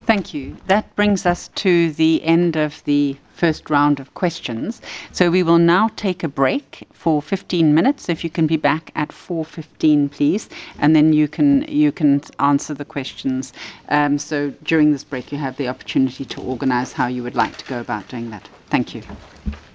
Thank you. That brings us to the end of the first round of questions. So we will now take a break for 15 minutes. If you can be back at 4:15, please, and then you can answer the questions. So during this break, you have the opportunity to organise how you would like to go about doing that. Thank you.